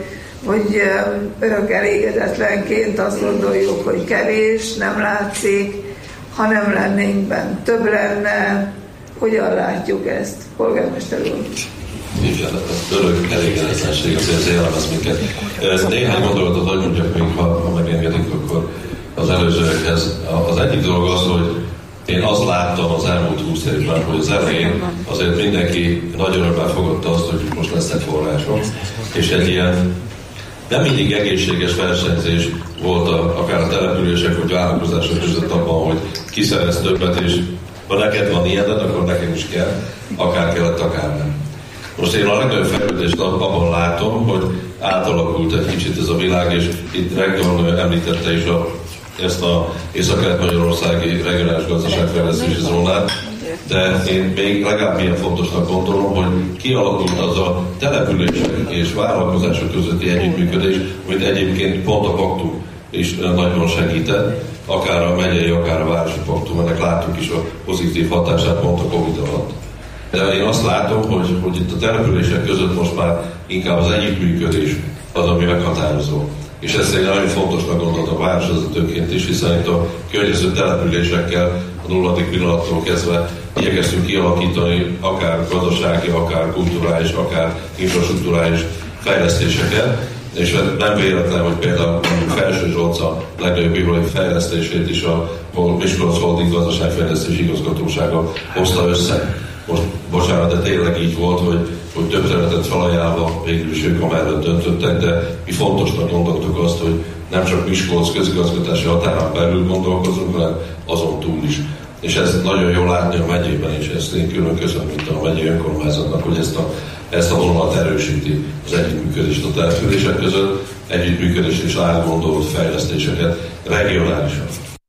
vagy örök elégedetlenként azt gondoljuk, hogy kevés, nem látszik, ha nem lennénk benne, több lenne. Hogyan látjuk ezt, polgármester úr? Igen, örök elégedetlenség azért jellemez minket. Néhány gondolatot hadd mondjak még, ha megengedik, akkor az előzőekhez. Az egyik dolog az, hogy én azt láttam az elmúlt 20 évben, hogy az elején azért mindenki nagy örömmel fogadta azt, hogy most lesznek források, és egy ilyen nem mindig egészséges versenyzés volt akár a települések vagy vállalkozások között abban, hogy ki szerez többet, és ha neked van ilyened, akkor nekem is kell, akár kellett, akár nem. Most én a legnagyobb fejlődést abban látom, hogy átalakult egy kicsit ez a világ, és itt rektor említette is ezt az Észak-Kelet-Magyarországi regionális gazdaságfejlesztési zónát, de én még legalább ilyen fontosnak gondolom, hogy kialakult az a települések és vállalkozások közötti együttműködés, amit egyébként pont a paktum is nagyon segített, akár a megyei, akár a városi paktum, ennek láttuk is a pozitív hatását pont a Covid alatt. De én azt látom, hogy itt a települések között most már inkább az együttműködés az, ami meghatározó. És ezt egy nagyon fontosnak gondoltam városvezetőként is, hiszen itt a környező településekkel a nulladik pillanattól kezdve igyekeztünk kialakítani akár gazdasági, akár kulturális, akár infrastruktúrális fejlesztéseket, és nem véletlen, hogy például Felső Zsolca legnagyobb irodai fejlesztését is a Miskolc Holding gazdaságfejlesztési igazgatósága hozta össze. Most, bocsánat, de tényleg így volt, hogy több területet felajánlva végül is ők amellett döntöttek, de mi fontosnak gondoltuk azt, hogy nem csak Miskolc közigazgatási határán belül gondolkozunk, hanem azon túl is. És ez nagyon jól látni a megyében is, ezt én külön köszönöm, mint a megyei önkormányzatnak, hogy ezt a vonalat erősíti az együttműködést a települések között, együttműködést és átgondolt fejlesztéseket regionálisan.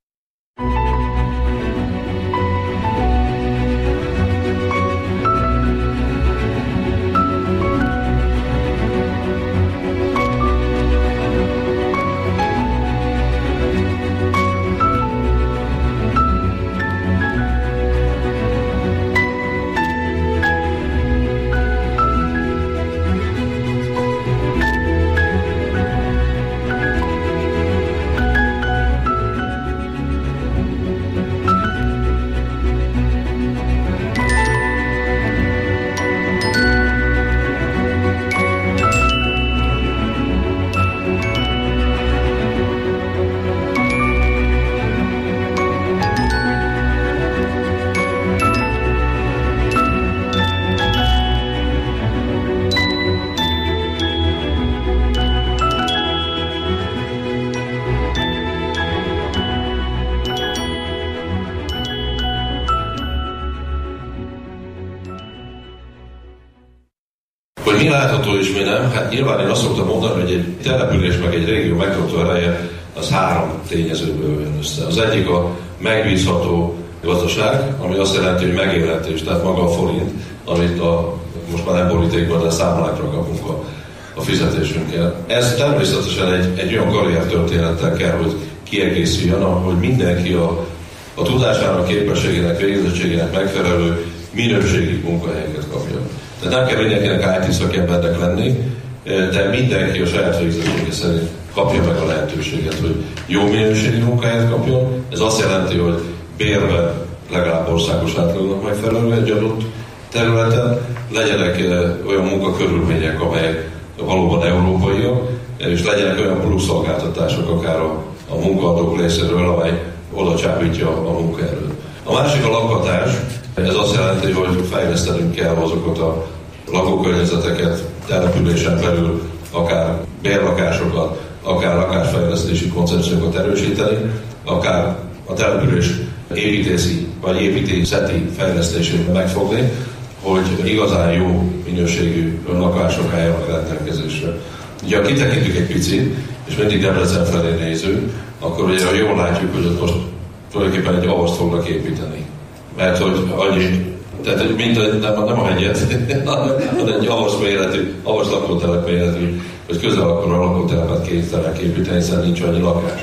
Hogy mi látható és mi nem, hát nyilván én azt szoktam mondani, hogy egy település meg egy régió megtartó ereje az 3 tényezőből jön össze. Az egyik a megbízható gazdaság, ami azt jelenti, hogy megélhetés, tehát maga a forint, amit most már nem borítékban, de számlákra kapunk a fizetésünkkel. Ez természetesen egy olyan karriertörténettel kell, hogy kiegészüljön, ahogy mindenki a tudásának, képességének, végzettségének megfelelő minőségi munkahelyeket kapja. Tehát nem kell mindenkinek IT szakembernek lenni, de mindenki a saját végzettsége szerint kapja meg a lehetőséget, hogy jó minőségi munkahelyet kapjon. Ez azt jelenti, hogy bérben legalább országos átlagnak megfelelő egy adott területen, legyenek olyan munkakörülmények, amelyek valóban európaiak, és legyenek olyan pluszszolgáltatások akár a munkaadók részéről, amely oda csábítja a munkaerőt. A másik a lakhatás, ez azt jelenti, hogy fejlesztenünk kell azokat a lakókörnyezeteket, településen belül akár bérlakásokat, akár lakásfejlesztési koncepciókat erősíteni, akár a település építészi vagy építészeti fejlesztését megfogni, hogy igazán jó minőségű lakások álljanak rendelkezésre. Ugye ha kitekintünk egy picit, és mindig Debrecen felé nézünk, akkor ugye jól látjuk, hogy ott most tulajdonképpen egy avaszt fognak építeni. Mert hogy annyi, tehát nem a hegyet, hanem egy avaszt méretű, avaszt lakótelep méretű, hogy közel akkor a lakótelepet kénytelenek építeni, hiszen nincs annyi lakás.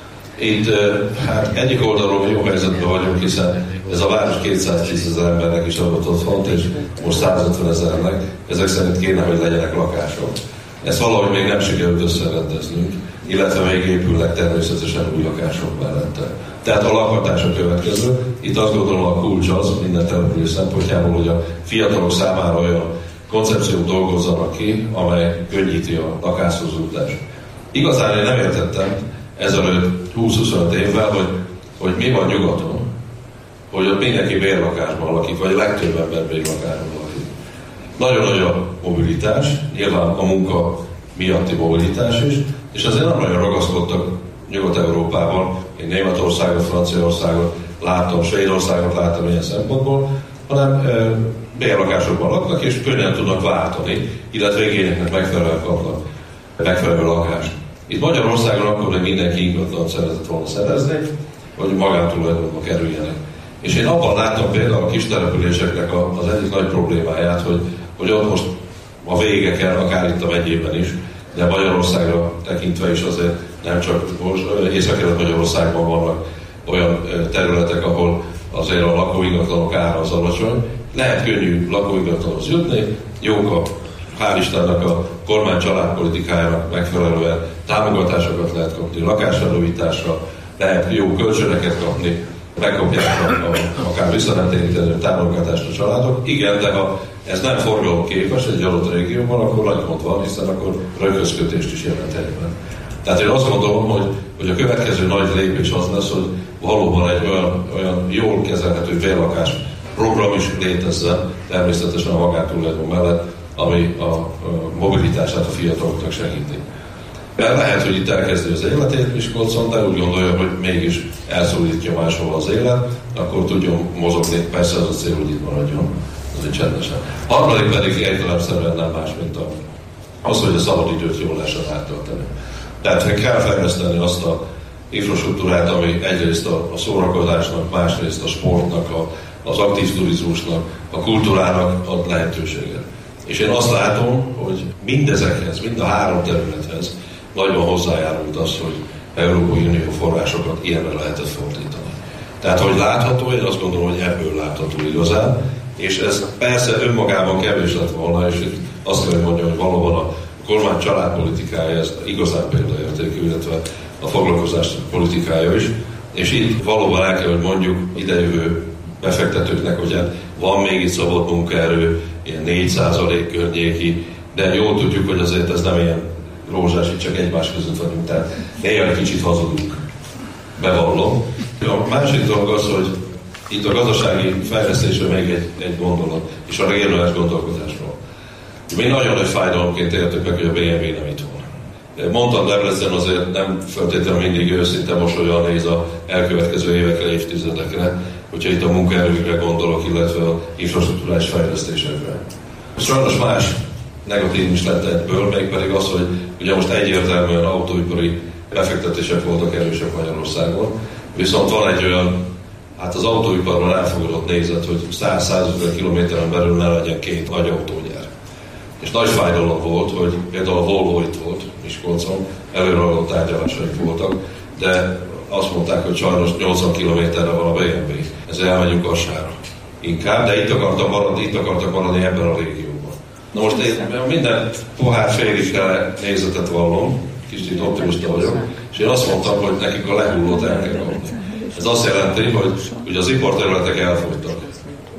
Itt hát egyik oldalról jó helyzetben vagyunk, hiszen ez a város 210 000 embernek is adott otthont, és most 150 000-nek, ezek szerint kéne, hogy legyenek lakások. Ezt valahogy még nem sikerült összerendeznünk, illetve még épülnek természetesen új lakások mellette. Tehát a lakhatás a következő. Itt azt gondolom a kulcs az minden település szempontjából, hogy a fiatalok számára olyan koncepciót dolgozzanak ki, amely könnyíti a lakáshoz jutást. Igazán én nem értettem ezelőtt 20-25 évvel, hogy mi van nyugaton, hogy ott mindenki bérlakásban lakik, vagy a legtöbb ember bérlakásban lakik. Nagyon nagy a mobilitás, nyilván a munka miatti mobilitás is, és azért nem nagyon ragaszkodtak Nyugat-Európában, én Németországot, Franciaországot láttam, Svédországot láttam ilyen szempontból, hanem bérlakásokban laknak, és könnyen tudnak váltani, illetve igényeknek megfelelően kapnak megfelelő lakást. Itt Magyarországon akkor még mindenki ingatlant szeretett volna szerezni, hogy magántulajdonba kerüljenek. És én abban láttam például a kis településeknek az egyik nagy problémáját, hogy ott most a végeken, akár itt a megyében is, de Magyarországra tekintve is azért nem csak Észak-Kelet-Magyarországban vannak olyan területek, ahol azért a lakóingatlanok ára az alacsony. Lehet könnyű lakóingatlanhoz jutni, jók hál' Istennek a kormány családpolitikájának megfelelően támogatásokat lehet kapni, lakásfelújításra, lehet jó kölcsönöket kapni, megkapják akár visszanemtérítenő támogatást a családok. Igen, de ha ez nem forgalomképes egy adott régióban, akkor nagy gond van, hiszen akkor rögözkötést is jelent egyben. Tehát én azt gondolom, hogy a következő nagy lépés az lesz, hogy valóban egy olyan jól kezelhető bérlakás program is létezzen, természetesen a magántulajdon mellett, ami a mobilitását a fiataloknak segíti. Mert lehet, hogy itt elkezdi az életét Miskolcon, de úgy gondolja, hogy mégis elszólítja máshol az élet, akkor tudjon mozogni, persze az a cél, hogy itt maradjon, azért csendesen. Harmadik pedig értelemszerűen nem más, mint az, hogy a szabadidőt jól lehessen átölteni. Tehát kell fejleszteni azt a infrastruktúrát, ami egyrészt a szórakozásnak, másrészt a sportnak, az aktív turizmusnak, a kultúrának ad lehetőséget. És én azt látom, hogy mindezekhez, mind a három területhez nagyban hozzájárult az, hogy Európai Unió forrásokat ilyenre lehetett fordítani. Tehát, hogy látható, én azt gondolom, hogy ebből látható igazán, és ez persze önmagában kevés lett volna, és itt azt kell mondjam, hogy valóban a kormány családpolitikája, ez igazán példaértékű, illetve a foglalkozás politikája is, és itt valóban el kell, hogy mondjuk idejövő befektetőknek, hogy van még itt szabad munkaerő, ilyen 4% környéki, de jól tudjuk, hogy azért ez nem ilyen rózsás, itt csak egymás között vagyunk, tehát néha egy kicsit hazudunk, bevallom. A másik dolog az, hogy itt a gazdasági fejlesztésről még egy gondolat, és a regionális gondolkodásról. Mi nagyon nagy fájdalomként értük meg, hogy a BMW nem itt van. Mondtam, Debrecen azért nem feltétlenül mindig őszinte mosolyan néz a elkövetkező évekre, évtizedekre, hogyha itt a munkaerőkre gondolok, illetve a infrastruktúrális fejlesztésekre. Sajnos más negatív is lett ebből, mégpedig az, hogy ugye most egyértelműen autóipari befektetések voltak erősek Magyarországon, viszont van egy olyan, hát az autóiparban elfogadott nézet, hogy 100-150 kilométeren belül ne legyen két nagy autógyár. És nagy fájdalom volt, hogy például a Volvo itt volt Miskolcon, előreadott tárgyalásaik voltak, de azt mondták, hogy sajnos 80 kilométerre van a BMW, ezzel elmegyünk Kassára. Inkább, de itt akartak maradni ebben a régióban. Na most én minden pohár félig nézetet vallom, kicsit optimista vagyok, és én azt mondtam, hogy nekik a lehullót el kell kapni. Ez azt jelenti, hogy ugye az iparterületek elfogytak.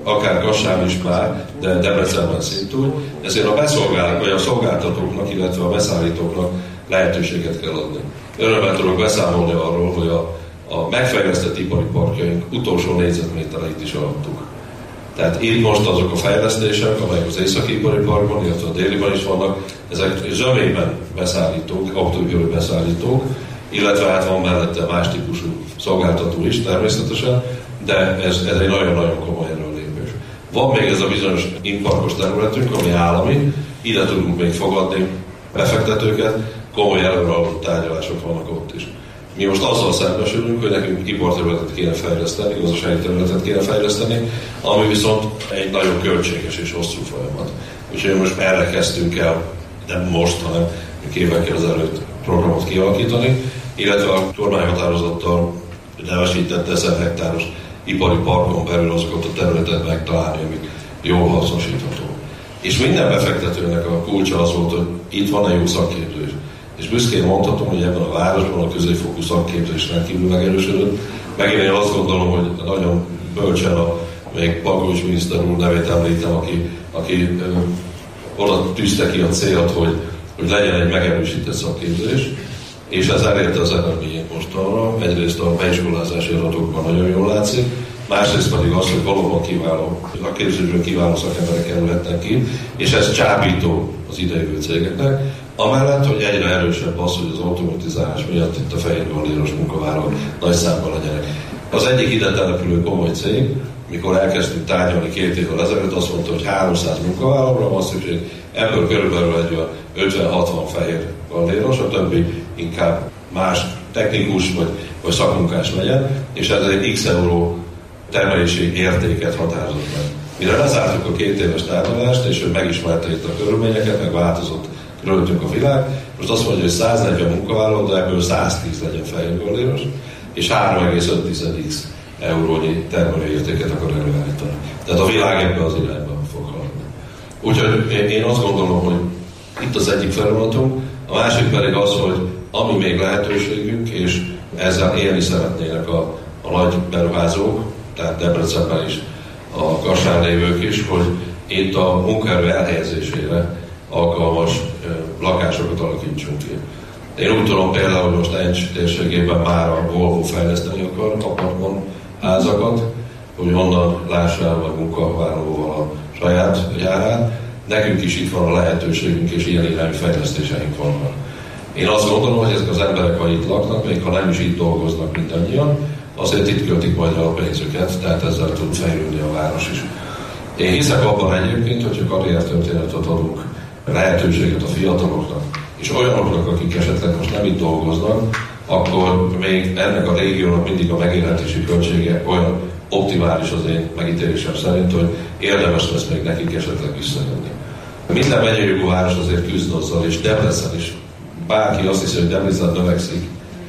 akár Kassán is már, de Debrecenben szintúgy, ezért a szolgáltatóknak, illetve a beszállítóknak lehetőséget kell adni. Örömmel tudok beszámolni arról, hogy a megfejlesztett ipari parkjaink utolsó négyzetmétereit is alattuk. Tehát itt most azok a fejlesztések, amelyek az északi ipari parkban, illetve a déliben is vannak, ezek zömében beszállítók, autóipari beszállítók, illetve hát van mellette más típusú szolgáltató is természetesen, de ez egy nagyon-nagyon komoly előrelépés. Van még ez a bizonyos inparkos területünk, ami állami, ide tudunk még fogadni befektetőket, komoly előrehaladott tárgyalások vannak ott is. Mi most azzal szembesülünk, hogy nekünk iparterületet kéne fejleszteni, gazdasági területet kéne fejleszteni, ami viszont egy nagyon költséges és hosszú folyamat. Úgyhogy most erre kezdtünk el, nem most, hanem évekkel ezelőtt programot kialakítani, illetve a kormányhatározattal nevesített 1000 hektáros ipari parkon belül azokat a területet megtalálni, amik jól hasznosítható. És minden befektetőnek a kulcsa az volt, hogy itt van egy jó szakképzés. És büszkén mondhatom, hogy ebben a városban a középfokú szakképzés rendkívül megerősödött. Megint én azt gondolom, hogy nagyon bölcsen még Palkovics miniszter úr nevét említem, aki oda tűzte ki a célt, hogy legyen egy megerősített szakképzés, és ez elérte az eredményét mostanra. Egyrészt a beiskolázási adatokban nagyon jól látszik, másrészt pedig az, hogy valóban kiváló, a képzésből kiváló szakemberek kerülhetnek ki, és ez csábító az idejövő cégeknek. Amellett, hogy egyre erősebb az, hogy az automatizálás miatt itt a fehérgalléros munkavállalók nagy számban legyenek. Az egyik ide települő komoly cég, mikor elkezdtünk tárgyalni 2 évvel ezelőtt, azt mondta, hogy 300 munkavállalóra van szükség, ebből körülbelül egy 50-60 fehér galléros, a többi inkább más technikus vagy szakmunkás legyen, és ez egy x euró termelési értéket határozott meg. Mire lezártuk a 2 éves tárgyalást, és ő megismerte itt a körülményeket, meg változott körülöttünk a világ, most azt mondja, hogy 140 munkavállaló, de ebből 110 legyen fehér galléros, és 3,5x eurónyi termelőértéket akar előállítani. Tehát a világ ebben az irányban fog haladni. Úgyhogy én azt gondolom, hogy itt az egyik feladatunk, a másik pedig az, hogy ami még lehetőségünk, és ezzel élni szeretnének a nagy beruházók, tehát Debrecenben is, a Kassán lévők is, hogy itt a munkaerő elhelyezésére alkalmas lakásokat alakítsunk ki. Én úgy tudom például, hogy most Encs térségében már a Volvo fejleszteni akar apartmanházakat, hogy onnan lássa el a munkavállalóval a saját gyárát. Nekünk is itt van a lehetőségünk, és ilyen irányú fejlesztéseink vannak. Én azt gondolom, hogy ezek az emberek, ha itt laknak, még ha nem is itt dolgoznak mindannyian, azért itt költik majd el a pénzüket, tehát ezzel tud fejlődni a város is. Én hiszek abban egyébként, hogyha karriertörténetet adunk, lehetőséget a fiataloknak, és olyanoknak, akik esetleg most nem itt dolgoznak, akkor még ennek a régiónak mindig a megélhetési költsége olyan optimális az én megítélésem szerint, hogy érdemes lesz még nekik esetleg visszajönni. Minden megyei jogú város azért küzd azzal, és Debrecen is. Bárki azt hiszi, hogy Debrecen növekszik,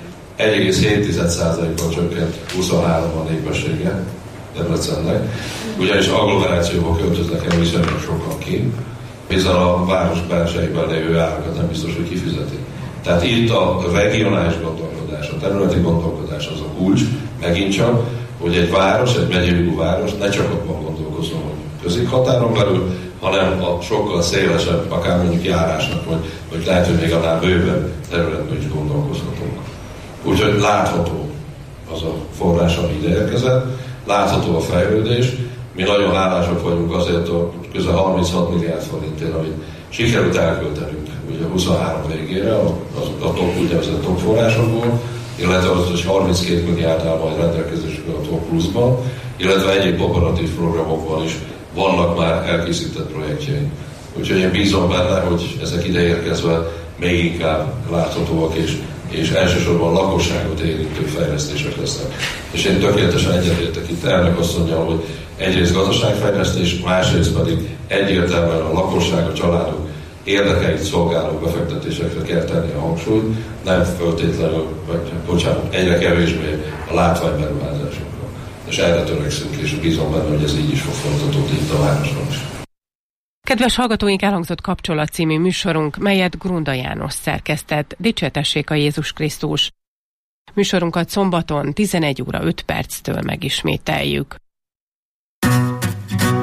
1,7%-kal csökkent 23-ban népessége Debrecennek, ugyanis agglomerációba költöznek el viszonylag sokan ki, hiszen a város belsejében lévő árakat nem biztos, hogy kifizeti. Tehát itt a regionális gondolkodás, a területi gondolkodás az a kulcs, megint csak, hogy egy város, egy megyei város ne csak abban gondolkozzon, hogy középhatáron belül, hanem a sokkal szélesebb, akár mondjuk járásnak, vagy lehet, hogy még annál bővebb területben is gondolkozhatunk. Úgyhogy látható az a forrás, ami ide érkezett, látható a fejlődés. Mi nagyon hálásak vagyunk azért a közel 36 milliárd forintért, amit sikerült elköltenünk ugye 23 végére, a top, úgynevezett top forrásokból, illetve az is 32 milliárd áll majd rendelkezésükre a top pluszban, illetve egyéb operatív programokban is vannak már elkészített projektjeink. Úgyhogy én bízom benne, hogy ezek ideérkezve még inkább láthatóak és elsősorban a lakosságot érintő fejlesztések lesznek. És én tökéletesen egyetértek itt elnök asszonnyal, hogy egyrészt gazdaságfejlesztés, másrészt pedig egyértelműen a lakosság, a családok érdekeit szolgáló befektetésekre kell tenni a hangsúlyt, nem föltétlenül, egyre kevésbé a látványberuházásokra. És erre törekszünk, és bízom benne, hogy ez így is fog folytatódni itt a városban is. Kedves hallgatóink, elhangzott Kapcsolat című műsorunk, melyet Grunda János szerkesztett. Dicsértessék a Jézus Krisztus! Műsorunkat szombaton 11 óra 5 perctől megismételjük.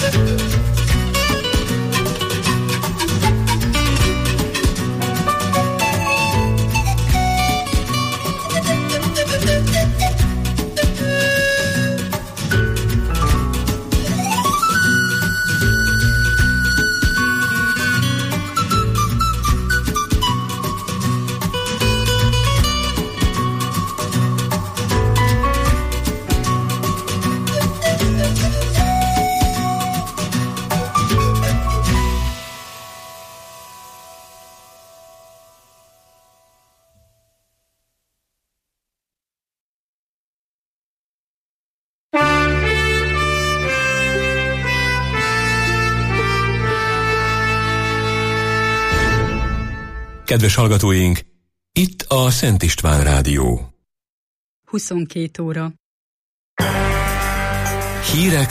Kedves hallgatóink, itt a Szent István Rádió. 22 óra. Hírek